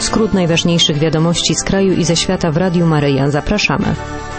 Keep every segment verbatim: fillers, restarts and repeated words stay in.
Skrót najważniejszych wiadomości z kraju i ze świata w Radiu Maryja. Zapraszamy.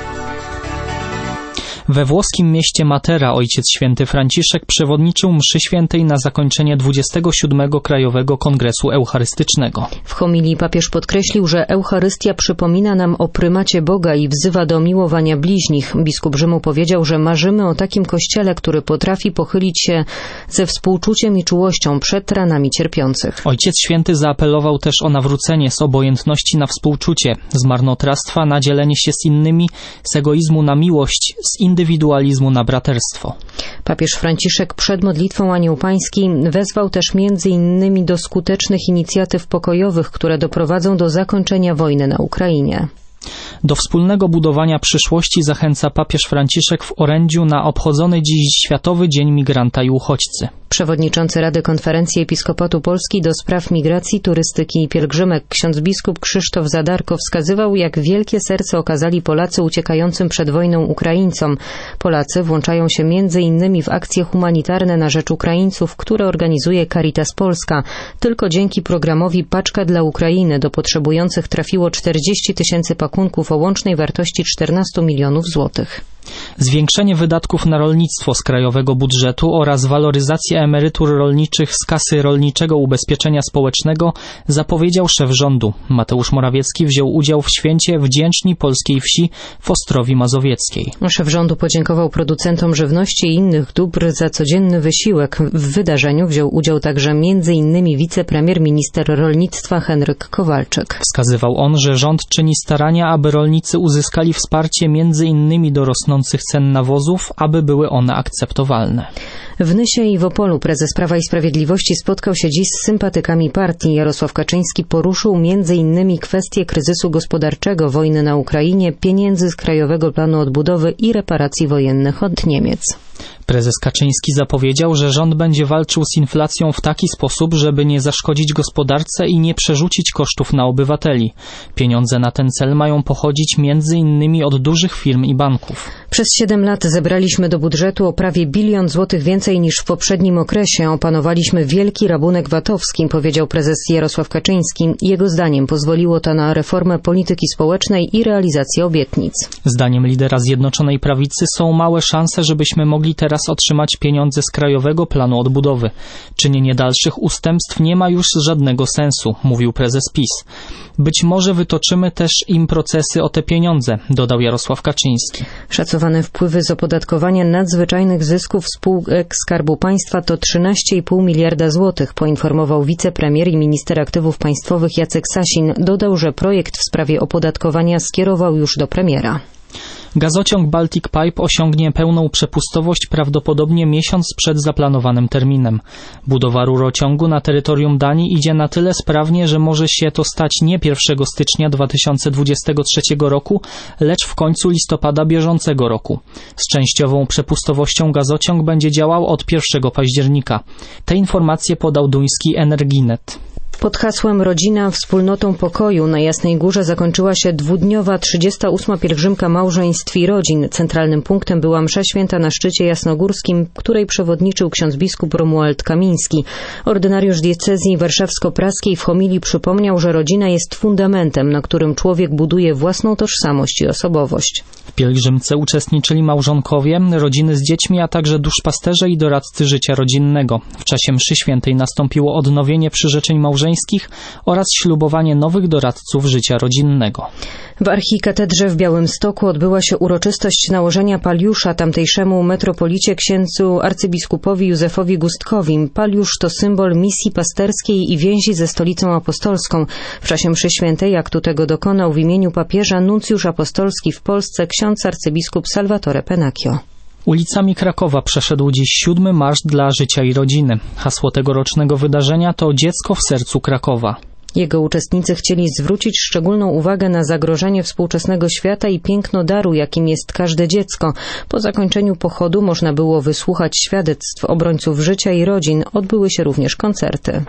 We włoskim mieście Matera Ojciec Święty Franciszek przewodniczył mszy świętej na zakończenie dwudziestego siódmego Krajowego Kongresu Eucharystycznego. W homilii papież podkreślił, że Eucharystia przypomina nam o prymacie Boga i wzywa do miłowania bliźnich. Biskup Rzymu powiedział, że marzymy o takim kościele, który potrafi pochylić się ze współczuciem i czułością przed ranami cierpiących. Ojciec Święty zaapelował też o nawrócenie z obojętności na współczucie, z marnotrawstwa na dzielenie się z innymi, z egoizmu na miłość, z indywidualizmu na braterstwo. Papież Franciszek przed modlitwą Anioł Pański wezwał też między innymi do skutecznych inicjatyw pokojowych, które doprowadzą do zakończenia wojny na Ukrainie. Do wspólnego budowania przyszłości zachęca papież Franciszek w orędziu na obchodzony dziś Światowy Dzień Migranta i Uchodźcy. Przewodniczący Rady Konferencji Episkopatu Polski do spraw migracji, turystyki i pielgrzymek ksiądz biskup Krzysztof Zadarko wskazywał, jak wielkie serce okazali Polacy uciekającym przed wojną Ukraińcom. Polacy włączają się między innymi w akcje humanitarne na rzecz Ukraińców, które organizuje Caritas Polska. Tylko dzięki programowi Paczka dla Ukrainy do potrzebujących trafiło czterdzieści tysięcy pakunków o łącznej wartości czternaście milionów złotych. Zwiększenie wydatków na rolnictwo z krajowego budżetu oraz waloryzację emerytur rolniczych z kasy Rolniczego Ubezpieczenia Społecznego zapowiedział szef rządu. Mateusz Morawiecki wziął udział w święcie Wdzięczni Polskiej Wsi w Ostrowi Mazowieckiej. Szef rządu podziękował producentom żywności i innych dóbr za codzienny wysiłek. W wydarzeniu wziął udział także m.in. wicepremier minister rolnictwa Henryk Kowalczyk. Wskazywał on, że rząd czyni starania, aby rolnicy uzyskali wsparcie między innymi do rosnących cen nawozów, aby były one akceptowalne. W Nysie i w Opolu prezes Prawa i Sprawiedliwości spotkał się dziś z sympatykami partii. Jarosław Kaczyński poruszył między innymi kwestie kryzysu gospodarczego, wojny na Ukrainie, pieniędzy z Krajowego Planu Odbudowy i reparacji wojennych od Niemiec. Prezes Kaczyński zapowiedział, że rząd będzie walczył z inflacją w taki sposób, żeby nie zaszkodzić gospodarce i nie przerzucić kosztów na obywateli. Pieniądze na ten cel mają pochodzić między innymi od dużych firm i banków. Przez siedem lat zebraliśmy do budżetu o prawie bilion złotych więcej niż w poprzednim okresie. Opanowaliśmy wielki rabunek VAT-owski, powiedział prezes Jarosław Kaczyński. Jego zdaniem pozwoliło to na reformę polityki społecznej i realizację obietnic. Zdaniem lidera Zjednoczonej Prawicy są małe szanse, żebyśmy mogli teraz otrzymać pieniądze z Krajowego Planu Odbudowy. Czynienie dalszych ustępstw nie ma już żadnego sensu, mówił prezes PiS. Być może wytoczymy też im procesy o te pieniądze, dodał Jarosław Kaczyński. Szacowane wpływy z opodatkowania nadzwyczajnych zysków spółek Skarbu Państwa to trzynaście i pół miliarda złotych, poinformował wicepremier i minister aktywów państwowych Jacek Sasin. Dodał, że projekt w sprawie opodatkowania skierował już do premiera. Gazociąg Baltic Pipe osiągnie pełną przepustowość prawdopodobnie miesiąc przed zaplanowanym terminem. Budowa rurociągu na terytorium Danii idzie na tyle sprawnie, że może się to stać nie pierwszego stycznia dwa tysiące dwudziestego trzeciego roku, lecz w końcu listopada bieżącego roku. Z częściową przepustowością gazociąg będzie działał od pierwszego października. Te informacje podał duński Energinet. Pod hasłem Rodzina wspólnotą pokoju na Jasnej Górze zakończyła się dwudniowa trzydziesta ósma pielgrzymka małżeństw i rodzin. Centralnym punktem była msza święta na szczycie jasnogórskim, której przewodniczył ksiądz biskup Romuald Kamiński. Ordynariusz diecezji warszawsko-praskiej w homilii przypomniał, że rodzina jest fundamentem, na którym człowiek buduje własną tożsamość i osobowość. W pielgrzymce uczestniczyli małżonkowie, rodziny z dziećmi, a także duszpasterze i doradcy życia rodzinnego. W czasie mszy świętej nastąpiło odnowienie przyrzeczeń małżeńskich oraz ślubowanie nowych doradców życia rodzinnego. W archikatedrze w Białymstoku odbyła się uroczystość nałożenia paliusza tamtejszemu metropolicie księdzu arcybiskupowi Józefowi Gustkowi. Paliusz to symbol misji pasterskiej i więzi ze stolicą apostolską. W czasie mszy świętej aktu tego dokonał w imieniu papieża nuncjusz apostolski w Polsce ksiądz arcybiskup Salvatore Pennacchio. Ulicami Krakowa przeszedł dziś siódmy Marsz dla Życia i Rodziny. Hasło tegorocznego wydarzenia to Dziecko w sercu Krakowa. Jego uczestnicy chcieli zwrócić szczególną uwagę na zagrożenie współczesnego świata i piękno daru, jakim jest każde dziecko. Po zakończeniu pochodu można było wysłuchać świadectw obrońców życia i rodzin. Odbyły się również koncerty.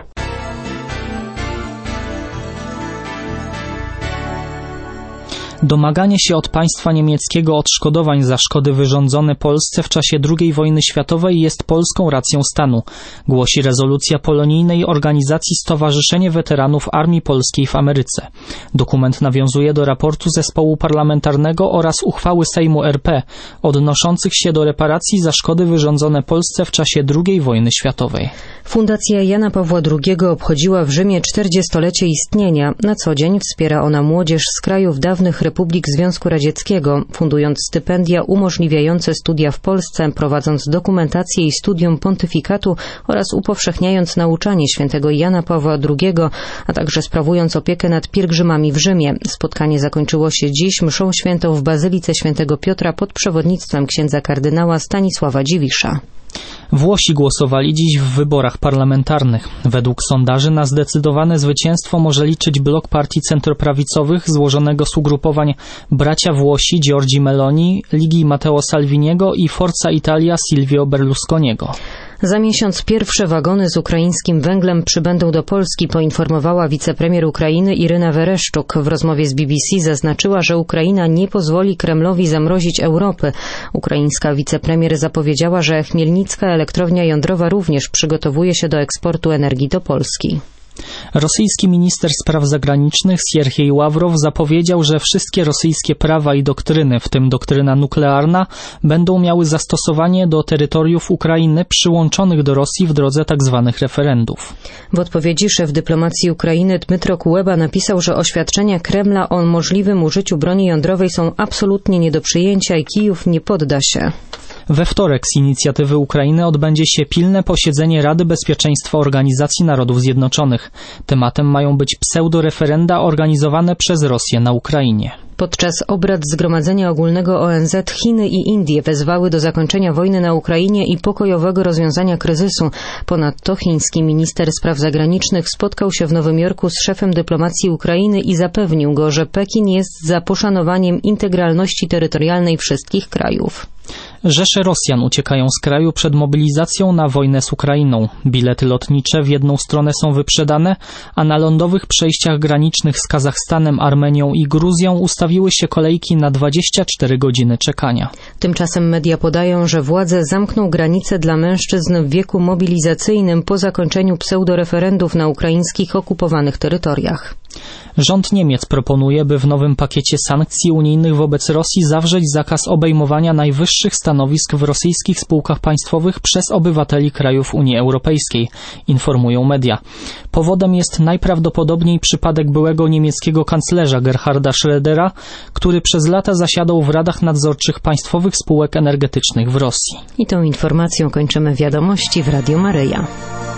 Domaganie się od państwa niemieckiego odszkodowań za szkody wyrządzone Polsce w czasie drugiej wojny światowej jest polską racją stanu, głosi rezolucja polonijnej organizacji Stowarzyszenie Weteranów Armii Polskiej w Ameryce. Dokument nawiązuje do raportu zespołu parlamentarnego oraz uchwały Sejmu R P odnoszących się do reparacji za szkody wyrządzone Polsce w czasie drugiej wojny światowej. Fundacja Jana Pawła drugiego obchodziła w Rzymie czterdziestolecie istnienia. Na co dzień wspiera ona młodzież z krajów dawnych republik Związku Radzieckiego, fundując stypendia umożliwiające studia w Polsce, prowadząc dokumentację i studium pontyfikatu oraz upowszechniając nauczanie świętego Jana Pawła drugiego, a także sprawując opiekę nad pielgrzymami w Rzymie. Spotkanie zakończyło się dziś mszą świętą w Bazylice Świętego Piotra pod przewodnictwem księdza kardynała Stanisława Dziwisza. Włosi głosowali dziś w wyborach parlamentarnych. Według sondaży na zdecydowane zwycięstwo może liczyć blok partii centroprawicowych złożonego z ugrupowań Bracia Włosi Giorgi Meloni, Ligi Matteo Salviniego i Forza Italia Silvio Berlusconiego. Za miesiąc pierwsze wagony z ukraińskim węglem przybędą do Polski, poinformowała wicepremier Ukrainy Iryna Wereszczuk. W rozmowie z B B C zaznaczyła, że Ukraina nie pozwoli Kremlowi zamrozić Europy. Ukraińska wicepremier zapowiedziała, że chmielnicka elektrownia jądrowa również przygotowuje się do eksportu energii do Polski. Rosyjski minister spraw zagranicznych Sierhiej Ławrow zapowiedział, że wszystkie rosyjskie prawa i doktryny, w tym doktryna nuklearna, będą miały zastosowanie do terytoriów Ukrainy przyłączonych do Rosji w drodze tzw. referendów. W odpowiedzi szef dyplomacji Ukrainy Dmytro Kuleba napisał, że oświadczenia Kremla o możliwym użyciu broni jądrowej są absolutnie nie do przyjęcia i Kijów nie podda się. We wtorek z inicjatywy Ukrainy odbędzie się pilne posiedzenie Rady Bezpieczeństwa Organizacji Narodów Zjednoczonych. Tematem mają być pseudoreferenda organizowane przez Rosję na Ukrainie. Podczas obrad Zgromadzenia Ogólnego O N Z Chiny i Indie wezwały do zakończenia wojny na Ukrainie i pokojowego rozwiązania kryzysu. Ponadto chiński minister spraw zagranicznych spotkał się w Nowym Jorku z szefem dyplomacji Ukrainy i zapewnił go, że Pekin jest za poszanowaniem integralności terytorialnej wszystkich krajów. Rzesze Rosjan uciekają z kraju przed mobilizacją na wojnę z Ukrainą. Bilety lotnicze w jedną stronę są wyprzedane, a na lądowych przejściach granicznych z Kazachstanem, Armenią i Gruzją ustawiły się kolejki na dwadzieścia cztery godziny czekania. Tymczasem media podają, że władze zamkną granice dla mężczyzn w wieku mobilizacyjnym po zakończeniu pseudoreferendów na ukraińskich okupowanych terytoriach. Rząd Niemiec proponuje, by w nowym pakiecie sankcji unijnych wobec Rosji zawrzeć zakaz obejmowania najwyższych stanowisk w rosyjskich spółkach państwowych przez obywateli krajów Unii Europejskiej, informują media. Powodem jest najprawdopodobniej przypadek byłego niemieckiego kanclerza Gerharda Schrödera, który przez lata zasiadał w radach nadzorczych państwowych spółek energetycznych w Rosji. I tą informacją kończymy wiadomości w Radiu Maryja.